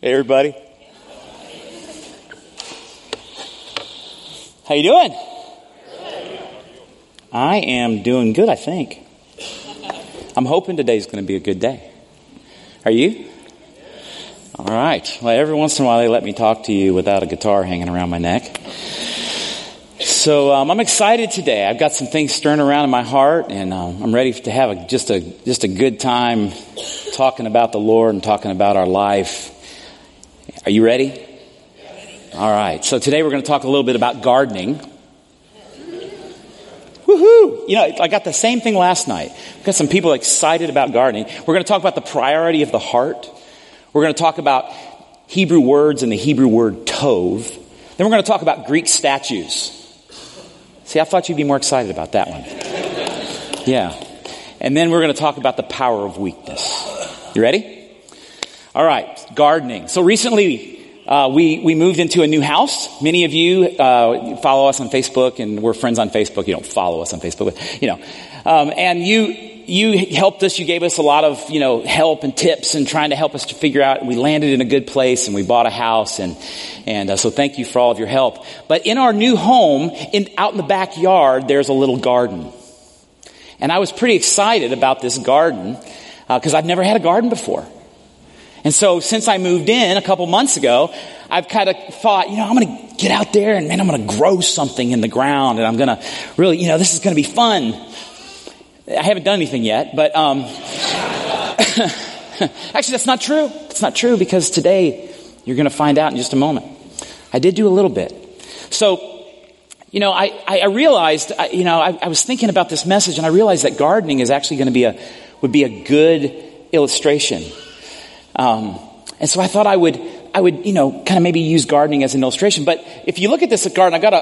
Hey, everybody. How you doing? I am doing good, I think. I'm hoping today's going to be a good day. Are you? All right. Well, every once in a while they let me talk to you without a guitar hanging around my neck. So I'm excited today. I've got some things stirring around in my heart, and I'm ready to have just a good time talking about the Lord and talking about our life. Are you ready? All right. So today we're going to talk a little bit about gardening. Woohoo! You know, I got the same thing last night. We've got some people excited about gardening. We're going to talk about the priority of the heart. We're going to talk about Hebrew words and the Hebrew word tov. Then we're going to talk about Greek statues. See, I thought you'd be more excited about that one. Yeah. And then we're going to talk about the power of weakness. You ready? All right. Gardening. So recently, we moved into a new house. Many of you follow us on Facebook, and we're friends on Facebook. You don't follow us on Facebook, but, you know. And you helped us. You gave us a lot of, help and tips and trying to help us to figure out. We landed in a good place and we bought a house, and so thank you for all of your help. But in our new home, out in the backyard, there's a little garden. And I was pretty excited about this garden because I've never had a garden before. And so since I moved in a couple months ago, I've kind of thought, I'm going to get out there and I'm going to grow something in the ground, and I'm going to really, this is going to be fun. I haven't done anything yet, but actually that's not true. It's not true, because today you're going to find out in just a moment. I did do a little bit. So, I realized, I was thinking about this message, and I realized that gardening is actually going to would be a good illustration. And so I thought I would, kind of maybe use gardening as an illustration. But if you look at this garden, I got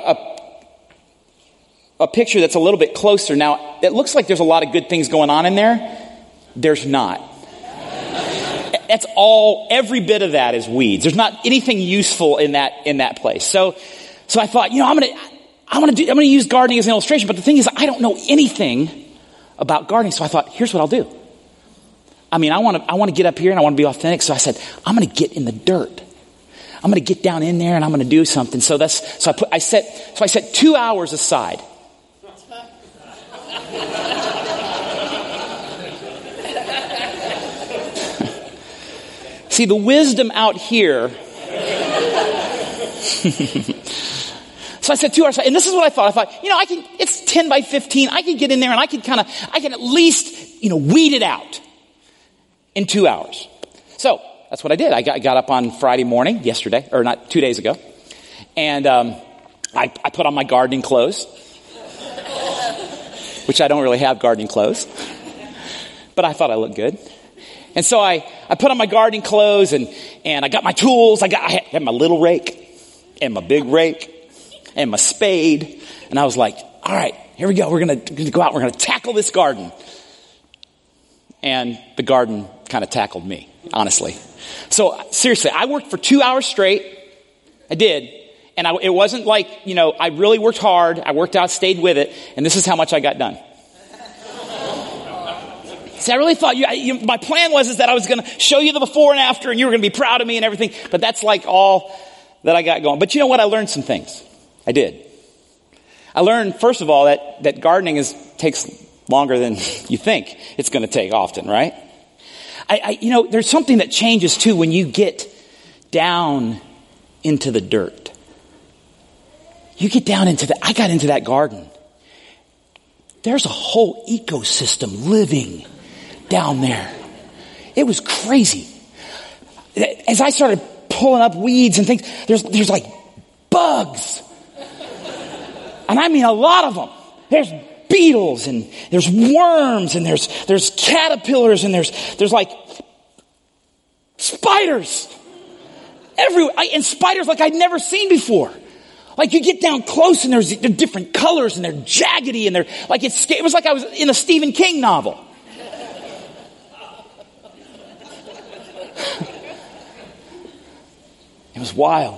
a picture that's a little bit closer. Now, it looks like there's a lot of good things going on in there. There's not. That's every bit of that is weeds. There's not anything useful in that place. So I thought, I'm going to use gardening as an illustration. But the thing is, I don't know anything about gardening. So I thought, here's what I'll do. I want to get up here and I want to be authentic. So I said, I'm going to get in the dirt. I'm going to get down in there and I'm going to do something. So I set 2 hours aside. See, the wisdom out here. So I said 2 hours, and this is what I thought. I thought, it's 10 by 15. I can get in there and I can at least, weed it out in 2 hours. So that's what I did. I got up on Friday morning, 2 days ago, and I put on my gardening clothes, which I don't really have gardening clothes, but I thought I looked good. And so I put on my gardening clothes, and I got my tools. I had my little rake and my big rake and my spade. And I was like, all right, here we go. We're going to go out. We're going to tackle this garden. And the garden kind of tackled me, honestly. So seriously, I worked for 2 hours straight. I did. And it wasn't like, I really worked hard. I worked out, stayed with it. And this is how much I got done. See, I really thought my plan was that I was going to show you the before and after, and you were going to be proud of me and everything. But that's like all that I got going. But you know what? I learned some things. I did. I learned, first of all, that gardening takes longer than you think it's going to take often, right? There's something that changes too when you get down into the dirt. You get down I got into that garden. There's a whole ecosystem living down there. It was crazy. As I started pulling up weeds and things, there's like bugs. And I mean a lot of them. There's beetles and there's worms and there's caterpillars and there's like spiders everywhere. And spiders like I'd never seen before. Like you get down close and they're different colors and they're jaggedy and they're like it was like I was in a Stephen King novel. It was wild.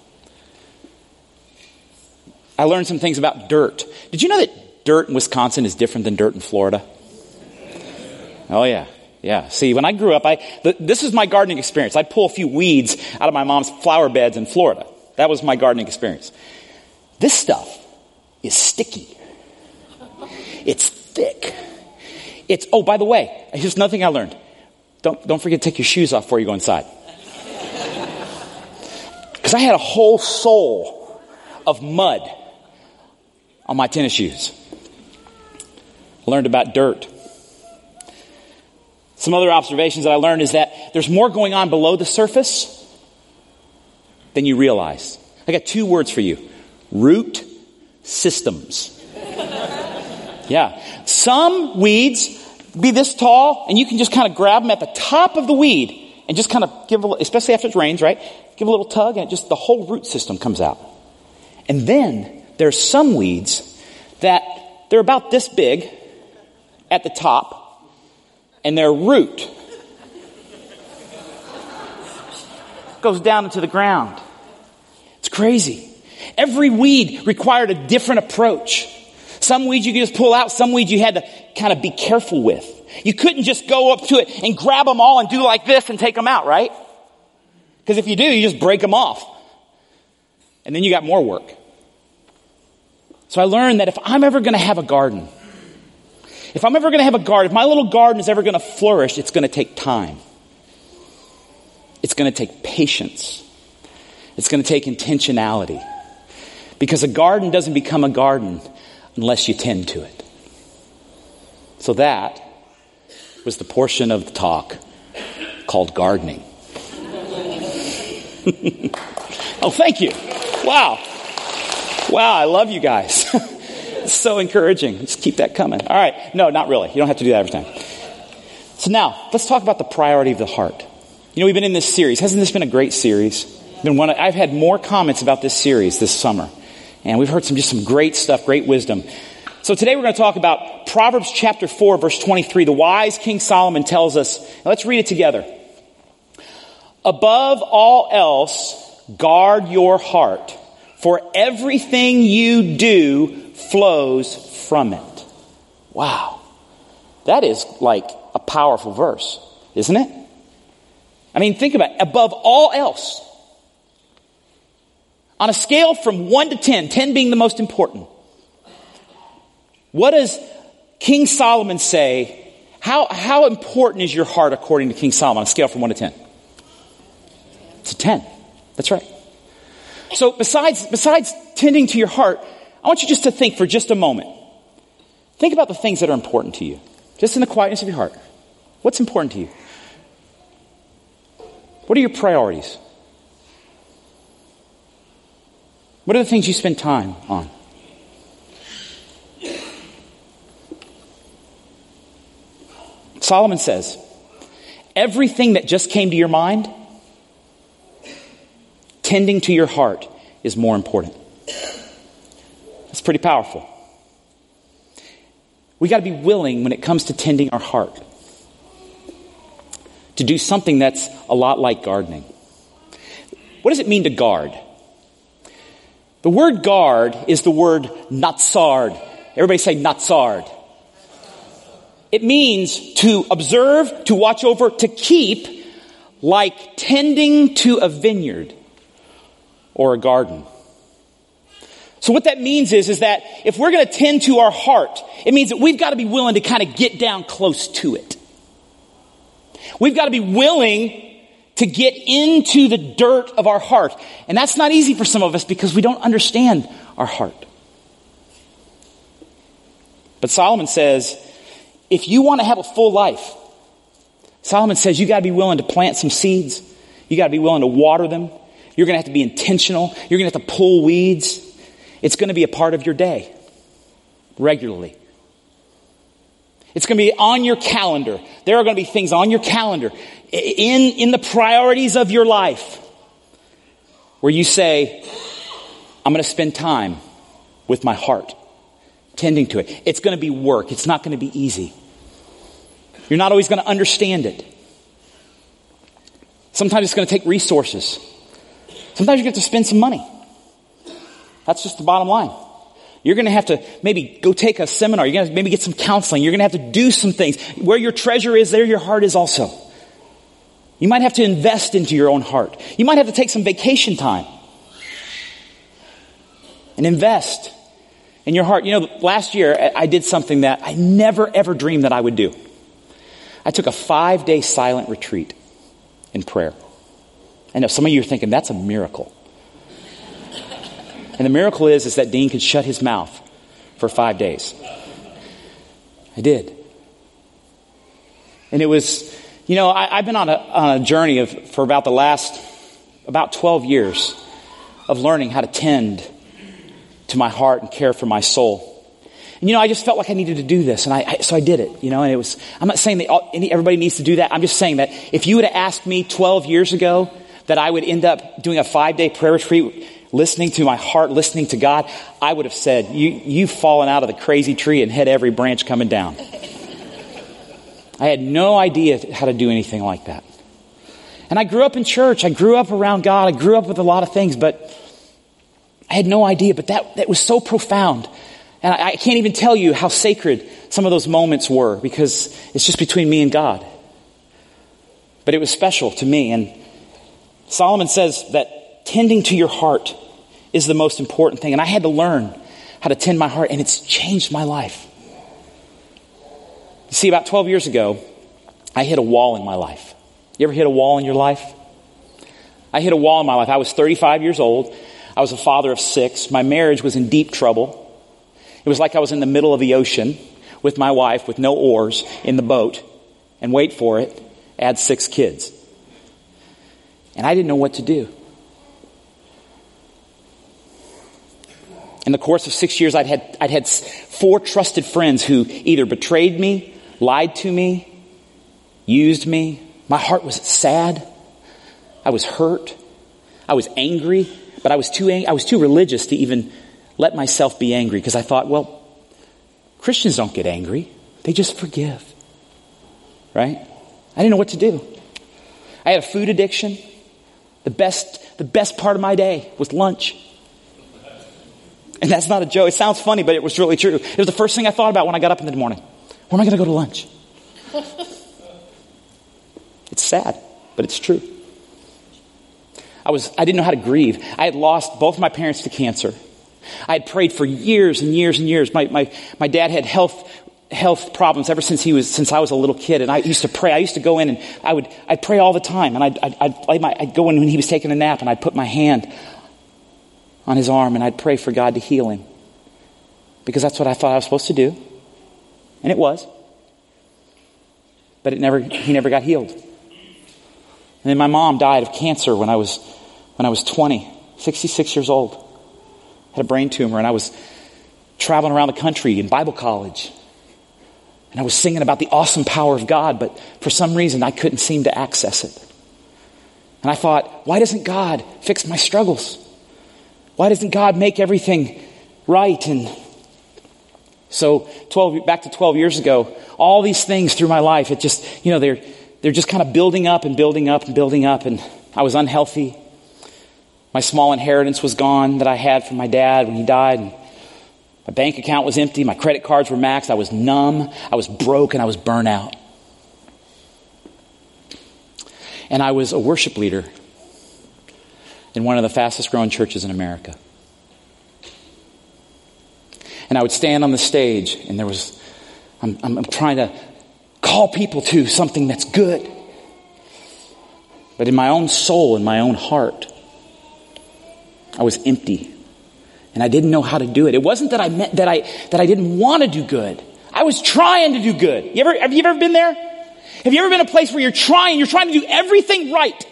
I learned some things about dirt. Did you know that dirt in Wisconsin is different than dirt in Florida? Oh yeah. Yeah. See, when I grew up, this is my gardening experience. I'd pull a few weeds out of my mom's flower beds in Florida. That was my gardening experience. This stuff is sticky. It's thick. Oh, by the way, here's another thing I learned. Don't forget to take your shoes off before you go inside. Because I had a whole sole of mud on my tennis shoes. Learned about dirt. Some other observations that I learned is that there's more going on below the surface than you realize. I got 2 words for you. Root systems. Yeah. Some weeds be this tall, and you can just kind of grab them at the top of the weed and just kind of give a little, especially after it rains, right? Give a little tug, and the whole root system comes out. And then there's some weeds that they're about this big at the top, and their root goes down into the ground. It's crazy. Every weed required a different approach. Some weeds you could just pull out. Some weeds you had to kind of be careful with. You couldn't just go up to it and grab them all and do like this and take them out, right? Because if you do, you just break them off. And then you got more work. So I learned that if I'm ever going to have a garden, if my little garden is ever going to flourish, it's going to take time. It's going to take patience. It's going to take intentionality. Because a garden doesn't become a garden unless you tend to it. So that was the portion of the talk called gardening. Oh, thank you. Wow, I love you guys. It's so encouraging. Just keep that coming. All right. No, not really. You don't have to do that every time. So now, let's talk about the priority of the heart. We've been in this series. Hasn't this been a great series? I've had more comments about this series this summer. And we've heard some great stuff, great wisdom. So today we're going to talk about Proverbs chapter 4, verse 23. The wise King Solomon tells us, and let's read it together. Above all else, guard your heart, for everything you do flows from it. Wow. That is like a powerful verse, isn't it? I mean, think about it. Above all else. On a scale from 1 to 10, 10 being the most important, what does King Solomon say? How important is your heart according to King Solomon on a scale from 1 to 10? It's a 10. That's right. So besides tending to your heart, I want you just to think for just a moment. Think about the things that are important to you. Just in the quietness of your heart. What's important to you? What are your priorities? What are the things you spend time on? Solomon says, everything that just came to your mind, tending to your heart is more important. That's pretty powerful. We got to be willing when it comes to tending our heart to do something that's a lot like gardening. What does it mean to guard? The word guard is the word natsard. Everybody say natsard. It means to observe, to watch over, to keep, like tending to a vineyard or a garden. So what that means is that if we're going to tend to our heart, it means that we've got to be willing to kind of get down close to it. We've got to be willing to get into the dirt of our heart. And that's not easy for some of us because we don't understand our heart. But Solomon says, if you want to have a full life, Solomon says you got to be willing to plant some seeds. You got to be willing to water them. You're going to have to be intentional. You're going to have to pull weeds. It's going to be a part of your day regularly. It's going to be on your calendar. There are going to be things on your calendar in the priorities of your life where you say, I'm going to spend time with my heart, tending to it. It's going to be work. It's not going to be easy. You're not always going to understand it. Sometimes it's going to take resources. Sometimes you have to spend some money. That's just the bottom line. You're going to have to maybe go take a seminar. You're going to maybe get some counseling. You're going to have to do some things. Where your treasure is, there your heart is also. You might have to invest into your own heart. You might have to take some vacation time and invest in your heart. You know, last year I did something that I never ever dreamed that I would do. I took a 5-day silent retreat in prayer. I know some of you are thinking that's a miracle. And the miracle is that Dean could shut his mouth for 5 days. I did. And it was, you know, I've been on a journey for about 12 years of learning how to tend to my heart and care for my soul. And, you know, I just felt like I needed to do this. And so I did it, you know, and it was, I'm not saying that everybody needs to do that. I'm just saying that if you would have asked me 12 years ago that I would end up doing a 5-day prayer retreat, listening to my heart, listening to God, I would have said, you've fallen out of the crazy tree and hit every branch coming down. I had no idea how to do anything like that. And I grew up in church. I grew up around God. I grew up with a lot of things, but I had no idea. But that was so profound. And I can't even tell you how sacred some of those moments were, because it's just between me and God. But it was special to me. And Solomon says that tending to your heart is the most important thing. And I had to learn how to tend my heart, and it's changed my life. You see, about 12 years ago, I hit a wall in my life. You ever hit a wall in your life? I hit a wall in my life. I was 35 years old. I was a father of 6. My marriage was in deep trouble. It was like I was in the middle of the ocean with my wife with no oars in the boat, and wait for it, add 6 kids. And I didn't know what to do. In the course of 6 years, I'd had 4 trusted friends who either betrayed me, lied to me, used me. My heart was sad. I was hurt. I was angry, but I was too religious to even let myself be angry, because I thought, well, Christians don't get angry. They just forgive. Right? I didn't know what to do. I had a food addiction. The best part of my day was lunch. And that's not a joke. It sounds funny, but it was really true. It was the first thing I thought about when I got up in the morning. Where am I going to go to lunch? It's sad, but it's true. I didn't know how to grieve. I had lost both my parents to cancer. I had prayed for years and years and years. My dad had health problems ever since I was a little kid, and I used to pray. I used to go in and I'd pray all the time, and I'd go in when he was taking a nap, and I'd put my hand on his arm, and I'd pray for God to heal him, because that's what I thought I was supposed to do, and it was. But he never got healed. And then my mom died of cancer when I was 20, 66 years old. Had a brain tumor, and I was traveling around the country in Bible college. And I was singing about the awesome power of God, but for some reason I couldn't seem to access it. And I thought, why doesn't God fix my struggles? Why doesn't God make everything right? And so back to 12 years ago, all these things through my life, it just, they're just kind of building up and building up and building up. And I was unhealthy. My small inheritance was gone that I had from my dad when he died. And my bank account was empty. My credit cards were maxed. I was numb. I was broke, and I was burnt out. And I was a worship leader in one of the fastest growing churches in America. And I would stand on the stage, and I'm trying to call people to something that's good. But in my own soul, in my own heart, I was empty. And I didn't know how to do it. It wasn't that I didn't want to do good. I was trying to do good. Have you ever been there? Have you ever been in a place where you're trying to do everything right?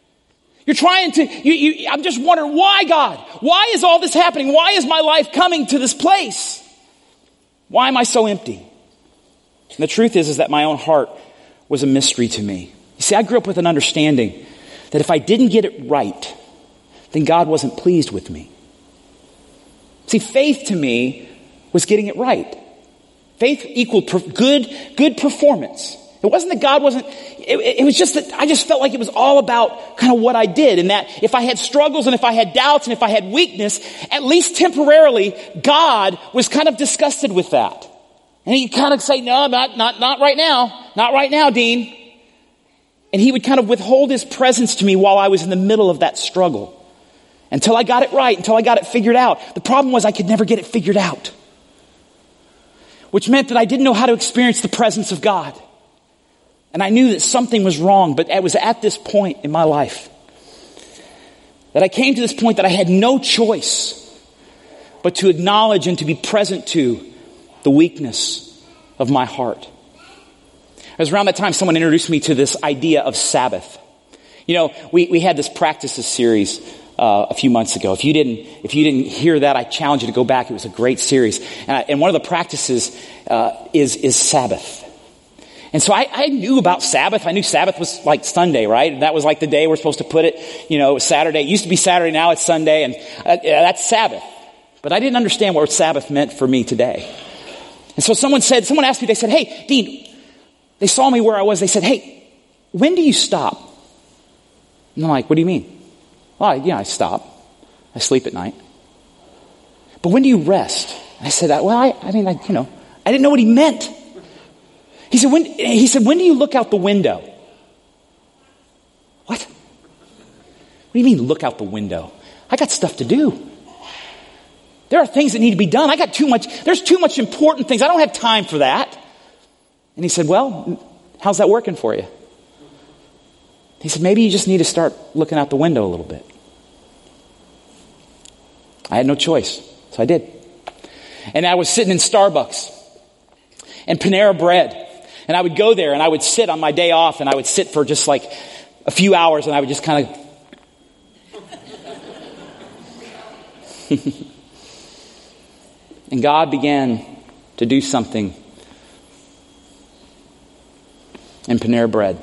I'm just wondering, why, God? Why is all this happening? Why is my life coming to this place? Why am I so empty? And the truth is that my own heart was a mystery to me. You see, I grew up with an understanding that if I didn't get it right, then God wasn't pleased with me. See, faith to me was getting it right. Faith equaled good performance. It wasn't that God wasn't, it was just that I just felt like it was all about kind of what I did. And that if I had struggles and if I had doubts and if I had weakness, at least temporarily, God was kind of disgusted with that. And he'd kind of say, no, not right now. Not right now, Dean. And he would kind of withhold his presence to me while I was in the middle of that struggle. Until I got it right, until I got it figured out. The problem was I could never get it figured out. Which meant that I didn't know how to experience the presence of God. And I knew that something was wrong, but it was at this point in my life that I came to this point that I had no choice but to acknowledge and to be present to the weakness of my heart. It was around that time someone introduced me to this idea of Sabbath. You know, we had this practices series a few months ago. If you didn't hear that, I challenge you to go back. It was a great series. And one of the practices is Sabbath. And so I knew about Sabbath. I knew Sabbath was like Sunday, right? That was like the day we're supposed to put it. You know, it was Saturday. It used to be Saturday, now it's Sunday, and that's Sabbath. But I didn't understand what Sabbath meant for me today. And so someone asked me, they said, hey, Dean, they saw me where I was. They said, hey, when do you stop? And I'm like, what do you mean? Well, I stop. I sleep at night. But when do you rest? And I said, well, I didn't know what he meant. He said, when do you look out the window? What? What do you mean look out the window? I got stuff to do. There are things that need to be done. There's too much important things. I don't have time for that. And he said, well, how's that working for you? He said, maybe you just need to start looking out the window a little bit. I had no choice, so I did. And I was sitting in Starbucks and Panera Bread. And I would go there and I would sit on my day off and I would sit for just like a few hours and I would just kind of... And God began to do something in Panera Bread.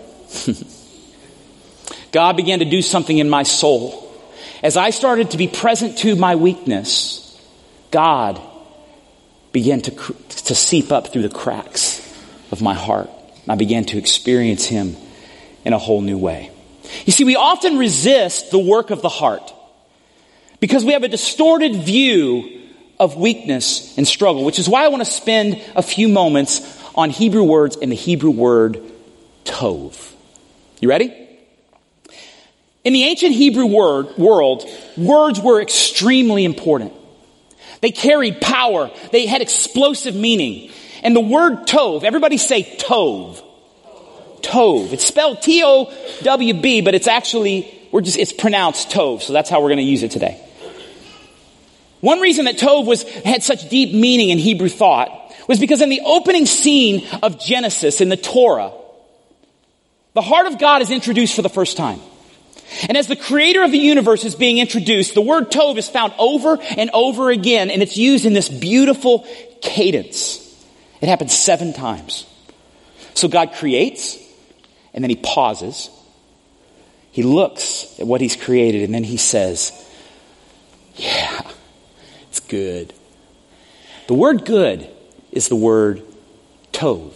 God began to do something in my soul. As I started to be present to my weakness, God began to seep up through the cracks of my heart. And I began to experience him in a whole new way. You see, we often resist the work of the heart because we have a distorted view of weakness and struggle, which is why I want to spend a few moments on Hebrew words and the Hebrew word tov. You ready? In the ancient Hebrew world, words were extremely important. They carried power. They had explosive meaning. And the word tov, everybody say tov. Tov. It's spelled T-O-W-B, but it's it's pronounced tov. So that's how we're going to use it today. One reason that tov had such deep meaning in Hebrew thought was because in the opening scene of Genesis in the Torah, the heart of God is introduced for the first time. And as the creator of the universe is being introduced, the word tov is found over and over again, and it's used in this beautiful cadence. It happens 7 times. So God creates, and then he pauses. He looks at what he's created, and then he says, yeah, it's good. The word good is the word tov.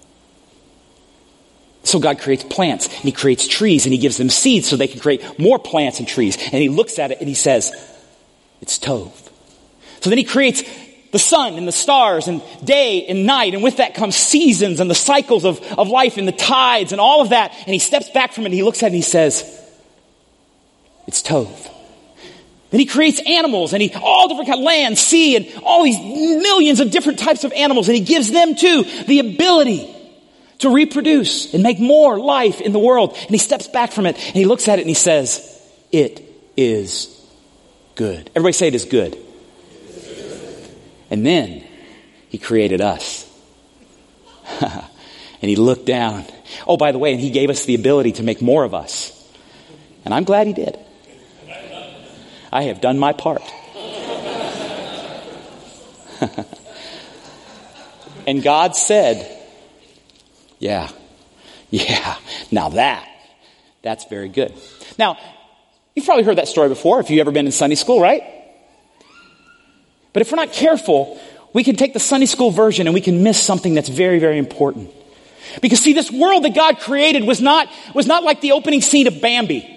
So God creates plants, and he creates trees, and he gives them seeds so they can create more plants and trees. And he looks at it, and he says, it's tov. So then he creates the sun and the stars and day and night, and with that comes seasons and the cycles of life and the tides and all of that. And he steps back from it, and he looks at it, and he says, it's tov. Then he creates animals, and all different kinds of land, sea, and all these millions of different types of animals, and he gives them too the ability to reproduce and make more life in the world. And he steps back from it, and he looks at it, and he says, it is good. Everybody say it is good. And then he created us. And he looked down. Oh, by the way, and he gave us the ability to make more of us. And I'm glad he did. I have done my part. And God said, yeah, now that's very good. Now, you've probably heard that story before if you've ever been in Sunday school, right? But if we're not careful, we can take the Sunday school version and we can miss something that's very, very important. Because see, this world that God created was not like the opening scene of Bambi.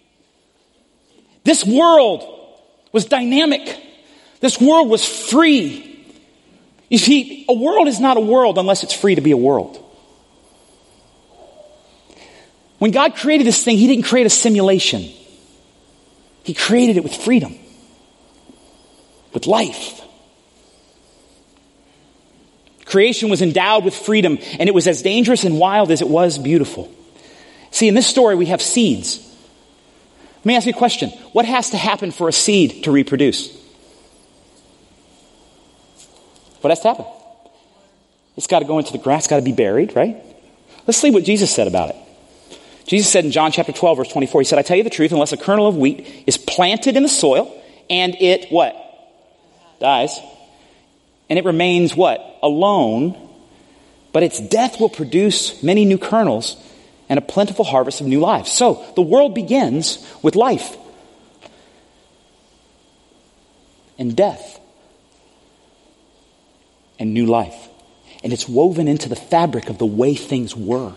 This world was dynamic. This world was free. You see, a world is not a world unless it's free to be a world. When God created this thing, He didn't create a simulation. He created it with freedom, with life. Creation was endowed with freedom, and it was as dangerous and wild as it was beautiful. See, in this story, we have seeds. Let me ask you a question. What has to happen for a seed to reproduce? What has to happen? It's got to go into the grass, it's got to be buried, right? Let's see what Jesus said about it. Jesus said in John chapter 12, verse 24, He said, I tell you the truth, unless a kernel of wheat is planted in the soil, and it, what? Dies. And it remains what? Alone. But its death will produce many new kernels and a plentiful harvest of new lives. So, the world begins with life and death and new life. And it's woven into the fabric of the way things were.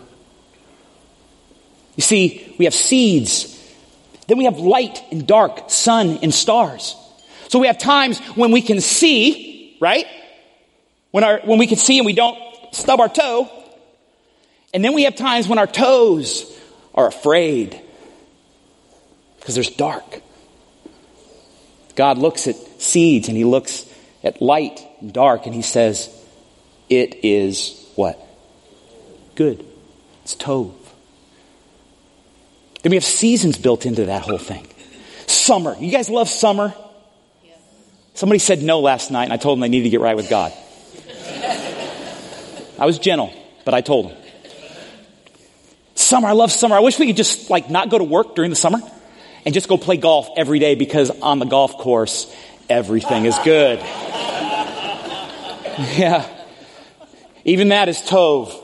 You see, we have seeds. Then we have light and dark, sun and stars. So we have times when we can see, right? When we can see and we don't stub our toe. And then we have times when our toes are afraid because there's dark. God looks at seeds and He looks at light and dark and He says, it is what? Good. It's tov. Then we have seasons built into that whole thing. Summer. You guys love summer? Yeah. Somebody said no last night and I told them they needed to get right with God. I was gentle, but I told them. Summer, I love summer. I wish we could just not go to work during the summer and just go play golf every day because on the golf course, everything is good. Yeah. Even that is tov.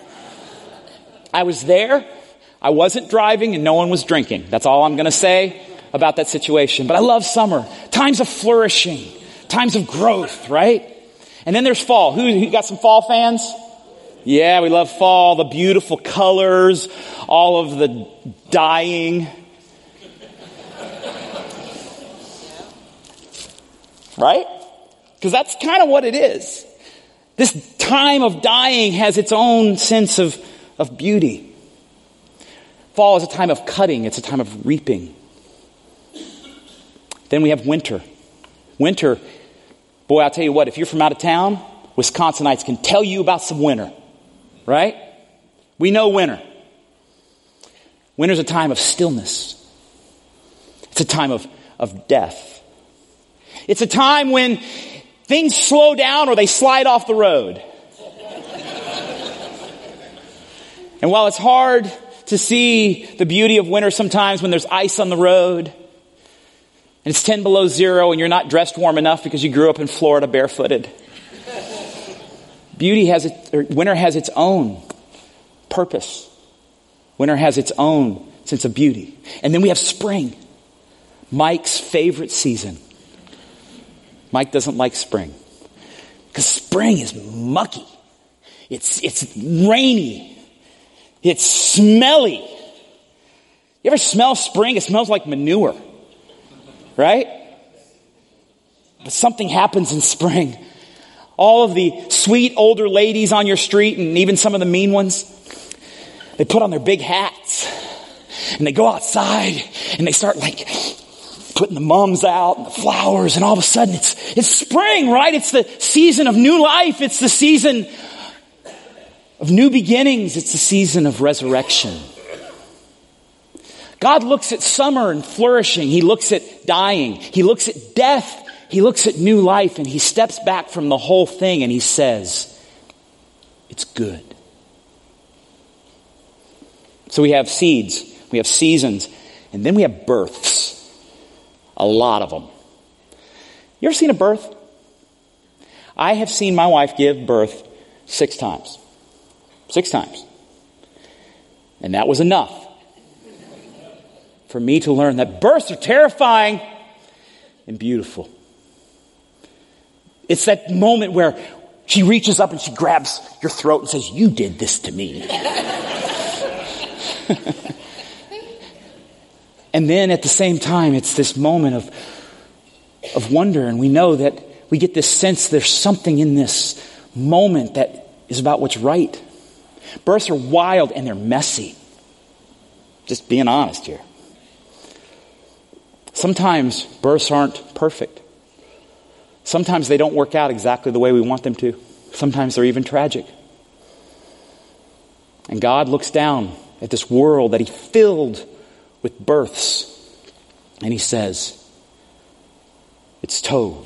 I was there. I wasn't driving and no one was drinking. That's all I'm going to say about that situation. But I love summer. Times of flourishing. Times of growth, right? And then there's fall. Who got some fall fans? Yeah, we love fall. The beautiful colors. All of the dying. Right? Because that's kind of what it is. This time of dying has its own sense of beauty. Fall is a time of cutting. It's a time of reaping. Then we have winter. Winter, boy, I'll tell you what, if you're from out of town, Wisconsinites can tell you about some winter. Right? We know winter. Winter's a time of stillness. It's a time of death. It's a time when things slow down or they slide off the road. And while it's hard to see the beauty of winter sometimes when there's ice on the road and it's 10 below zero and you're not dressed warm enough because you grew up in Florida barefooted. Winter has its own purpose. Winter has its own sense of beauty. And then we have spring, Mike's favorite season. Mike doesn't like spring because spring is mucky. It's rainy. It's smelly. You ever smell spring? It smells like manure. Right? But something happens in spring. All of the sweet older ladies on your street and even some of the mean ones, they put on their big hats and they go outside and they start putting the mums out and the flowers, and all of a sudden it's spring, right? It's the season of new life. It's the season of new beginnings. It's the season of resurrection. God looks at summer and flourishing. He looks at dying. He looks at death. He looks at new life, and He steps back from the whole thing and He says, it's good. So we have seeds, we have seasons, and then we have births. A lot of them. You ever seen a birth? I have seen my wife give birth 6 times. 6 times. And that was enough for me to learn that births are terrifying and beautiful. It's that moment where She reaches up and she grabs your throat and says, "You did this to me." And then at the same time, it's this moment of wonder. And we know that we get this sense there's something in this moment that is about what's right. Births are wild and they're messy. Just being honest here. Sometimes births aren't perfect. Sometimes they don't work out exactly the way we want them to. Sometimes they're even tragic. And God looks down at this world that he filled with births, and he says, it's tov.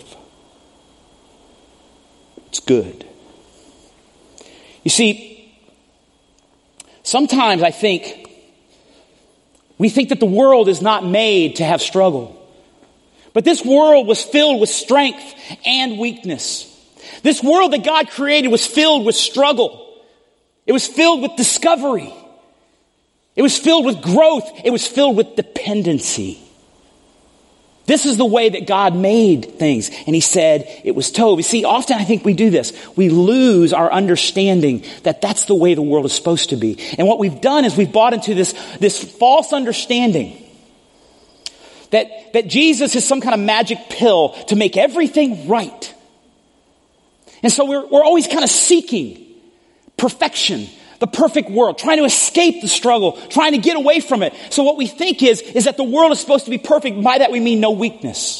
It's good. You see, sometimes I think we think that the world is not made to have struggle. But this world was filled with strength and weakness. This world that God created was filled with struggle. It was filled with discovery. It was filled with growth. It was filled with dependency. This is the way that God made things. And he said it was tov. You see, often I think we do this. We lose our understanding that that's the way the world is supposed to be. And what we've done is we've bought into this false understanding that Jesus is some kind of magic pill to make everything right. And so we're always kind of seeking perfection, the perfect world, trying to escape the struggle, trying to get away from it. So what we think is that the world is supposed to be perfect. By that we mean no weakness,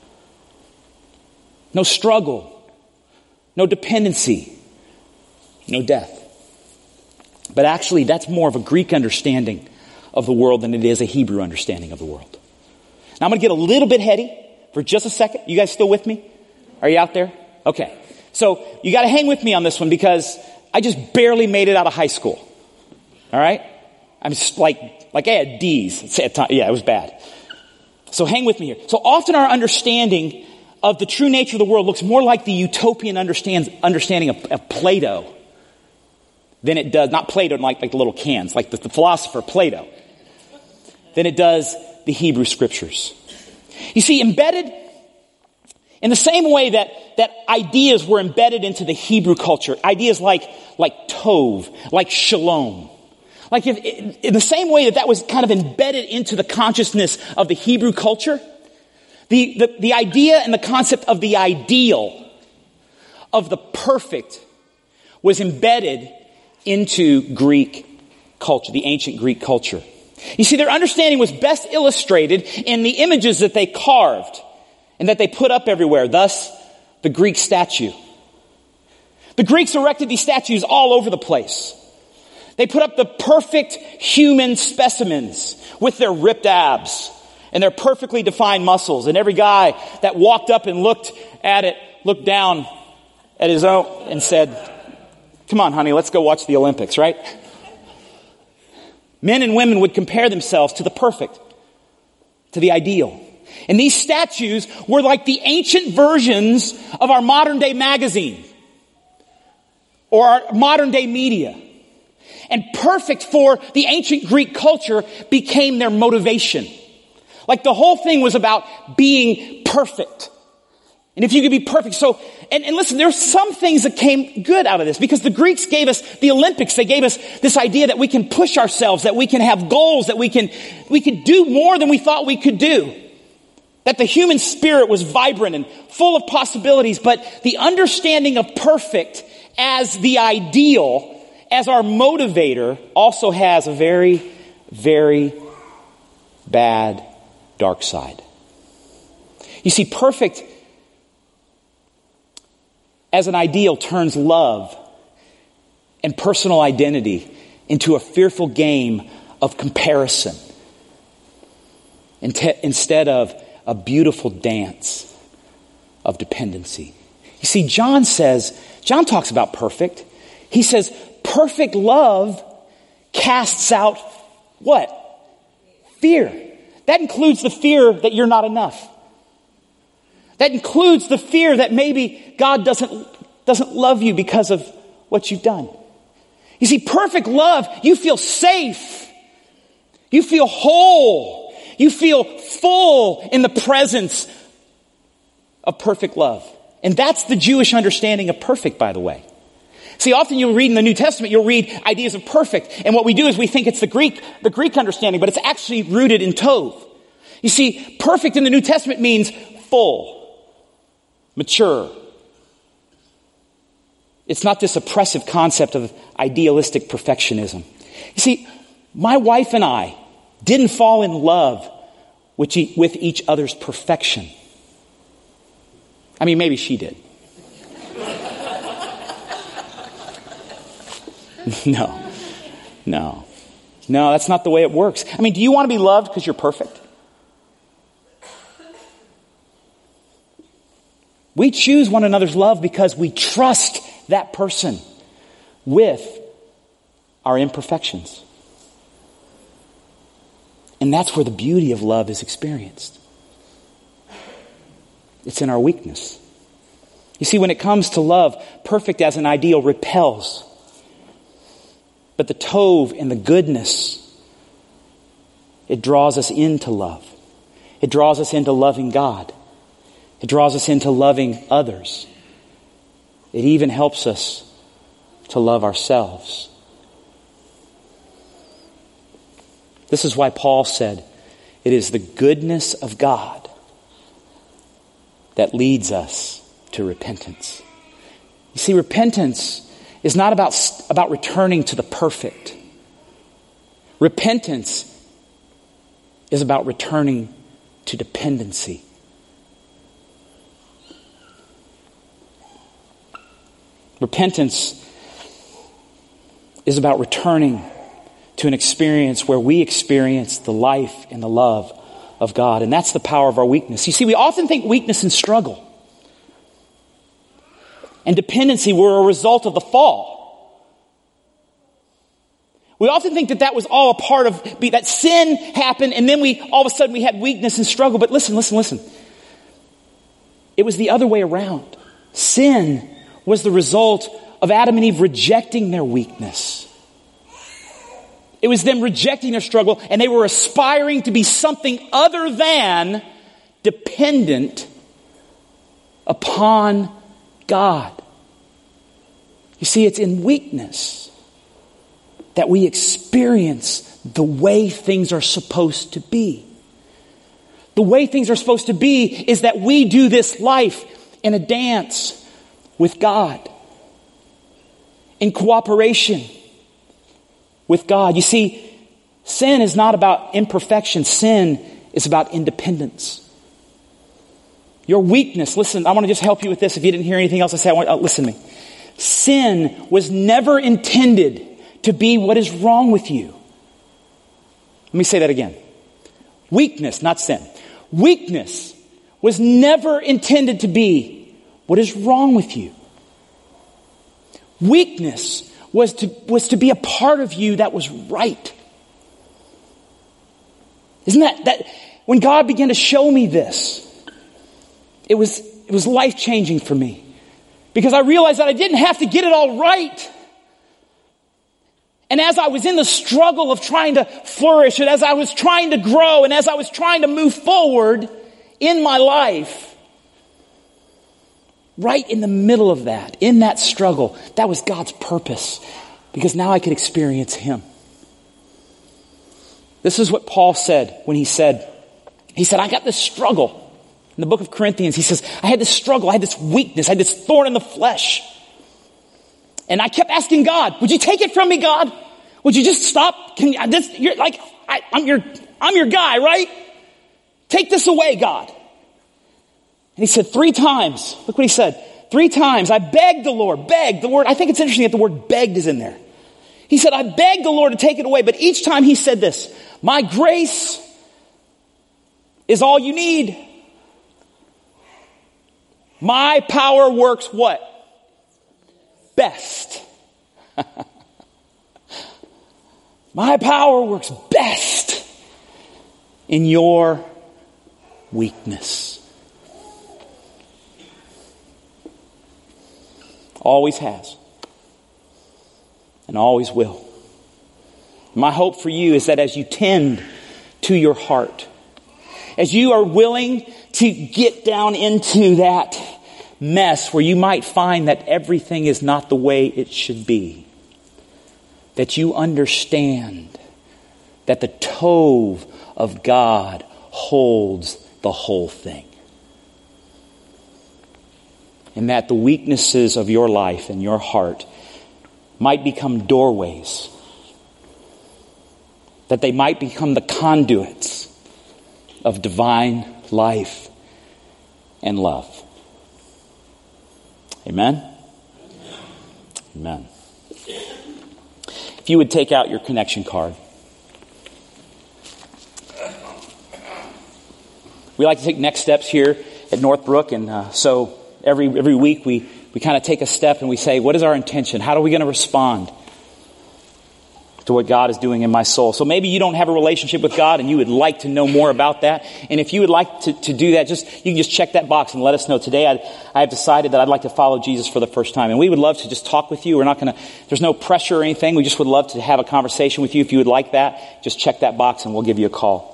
no struggle, no dependency, no death. But actually that's more of a Greek understanding of the world than it is a Hebrew understanding of the world. Now I'm going to get a little bit heady for just a second. You guys still with me? Are you out there? Okay. So you got to hang with me on this one because I just barely made it out of high school. All right? I'm just like I had D's at time. Yeah, it was bad. So hang with me here. So often our understanding of the true nature of the world looks more like the utopian understanding of Plato than it does, not Plato like the little cans, like the philosopher Plato, than it does the Hebrew scriptures. You see, embedded in the same way that ideas were embedded into the Hebrew culture, ideas like tov, like shalom, like in the same way that was kind of embedded into the consciousness of the Hebrew culture, the idea and the concept of the ideal, of the perfect, was embedded into Greek culture, the ancient Greek culture. You see, their understanding was best illustrated in the images that they carved and that they put up everywhere, thus the Greek statue. The Greeks erected these statues all over the place. They put up the perfect human specimens with their ripped abs and their perfectly defined muscles. And every guy that walked up and looked at it, looked down at his own and said, "Come on, honey, let's go watch the Olympics," right? Men and women would compare themselves to the perfect, to the ideal. And these statues were like the ancient versions of our modern day magazine or our modern day media. And perfect for the ancient Greek culture became their motivation. Like the whole thing was about being perfect. And if you could be perfect. So, and listen, there's some things that came good out of this because the Greeks gave us the Olympics. They gave us this idea that we can push ourselves, that we can have goals, that we can do more than we thought we could do. That the human spirit was vibrant and full of possibilities, but the understanding of perfect as the ideal, as our motivator, also has a very, very bad dark side. You see, perfect as an ideal turns love and personal identity into a fearful game of comparison instead of a beautiful dance of dependency. You see, John talks about perfect. He says, perfect love casts out what? Fear. That includes the fear that you're not enough. That includes the fear that maybe God doesn't love you because of what you've done. You see, perfect love, you feel safe. You feel whole. You feel full in the presence of perfect love. And that's the Jewish understanding of perfect, by the way. See, often you'll read in the New Testament, you'll read ideas of perfect. And what we do is we think it's the Greek understanding, but it's actually rooted in Tov. You see, perfect in the New Testament means full, mature. It's not this oppressive concept of idealistic perfectionism. You see, my wife and I didn't fall in love with each other's perfection. I mean, maybe she did. No, that's not the way it works. I mean, do you want to be loved because you're perfect? We choose one another's love because we trust that person with our imperfections. And that's where the beauty of love is experienced. It's in our weakness. You see, when it comes to love, perfect as an ideal repels. But the tov and the goodness, it draws us into love. It draws us into loving God. It draws us into loving others. It even helps us to love ourselves. This is why Paul said, it is the goodness of God that leads us to repentance. You see, repentance is not about returning to the perfect. Repentance is about returning to dependency. Repentance is about returning to an experience where we experience the life and the love of God. And that's the power of our weakness. You see, we often think weakness and struggle and dependency were a result of the fall. We often think that was all a part of, that sin happened and then all of a sudden we had weakness and struggle. But listen. It was the other way around. Sin was the result of Adam and Eve rejecting their weakness. It was them rejecting their struggle, and they were aspiring to be something other than dependent upon God. You see, it's in weakness that we experience the way things are supposed to be. The way things are supposed to be is that we do this life in a dance with God, in cooperation with God. You see, sin is not about imperfection. Sin is about independence. Your weakness, listen, I want to just help you with this. If you didn't hear anything else I say, listen to me. Sin was never intended to be what is wrong with you. Let me say that again. Weakness, not sin. Weakness was never intended to be what is wrong with you. Weakness was to be a part of you that was right. Isn't that when God began to show me this, it was life-changing for me. Because I realized that I didn't have to get it all right. And as I was in the struggle of trying to flourish, and as I was trying to grow, and as I was trying to move forward in my life, right in the middle of that, in that struggle, that was God's purpose. Because now I could experience Him. This is what Paul said when he said, I got this struggle. In the book of Corinthians, he says, I had this struggle, I had this weakness, I had this thorn in the flesh. And I kept asking God, would you take it from me, God? Would you just stop? I'm your guy, right? Take this away, God. And he said 3 times, look what he said. 3 times, I begged the Lord, the word, I think it's interesting that the word begged is in there. He said, I begged the Lord to take it away, but each time he said this, my grace is all you need. My power works what? Best. My power works best in your weakness. Always has. And always will. My hope for you is that as you tend to your heart, as you are willing to get down into that mess where you might find that everything is not the way it should be, that you understand that the Tov of God holds the whole thing. And that the weaknesses of your life and your heart might become doorways. That they might become the conduits of divine life and love. Amen? Amen. If you would take out your connection card. We like to take next steps here at Northbrook, and so every week we kind of take a step and we say, what is our intention? How are we going to respond to what God is doing in my soul? So maybe you don't have a relationship with God and you would like to know more about that. And if you would like to do that, you can just check that box and let us know. Today I have decided that I'd like to follow Jesus for the first time. And we would love to just talk with you. There's no pressure or anything. We just would love to have a conversation with you. If you would like that, just check that box and we'll give you a call.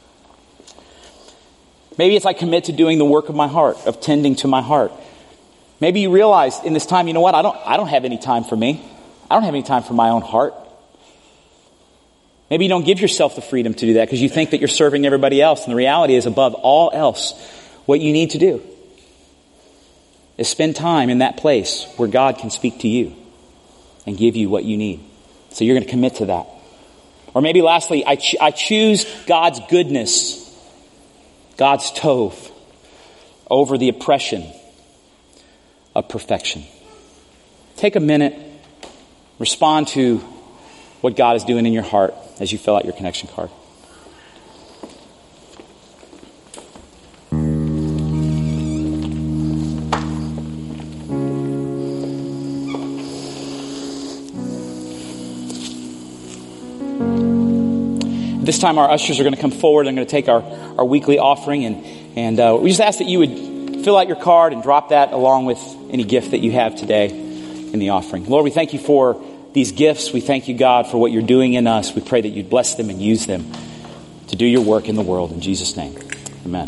Maybe it's I commit to doing the work of my heart, of tending to my heart. Maybe you realize in this time, you know what? I don't have any time for me. I don't have any time for my own heart. Maybe you don't give yourself the freedom to do that because you think that you're serving everybody else. And the reality is, above all else, what you need to do is spend time in that place where God can speak to you and give you what you need. So you're going to commit to that. Or maybe lastly, I choose God's goodness, God's Tov, over the oppression of perfection. Take a minute, respond to what God is doing in your heart as you fill out your connection card. This time our ushers are going to come forward. I'm going to take our weekly offering and we just ask that you would fill out your card and drop that along with any gift that you have today in the offering. Lord, we thank you for these gifts. We thank you, God, for what you're doing in us. We pray that you'd bless them and use them to do your work in the world. In Jesus' name, amen.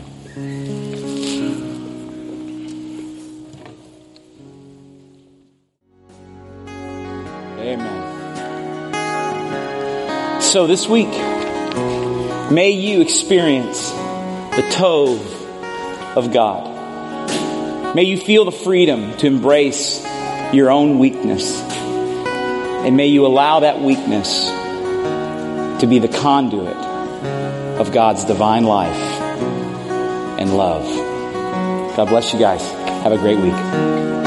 Amen. So this week, may you experience the Tov of God. May you feel the freedom to embrace your own weakness. And may you allow that weakness to be the conduit of God's divine life and love. God bless you guys. Have a great week.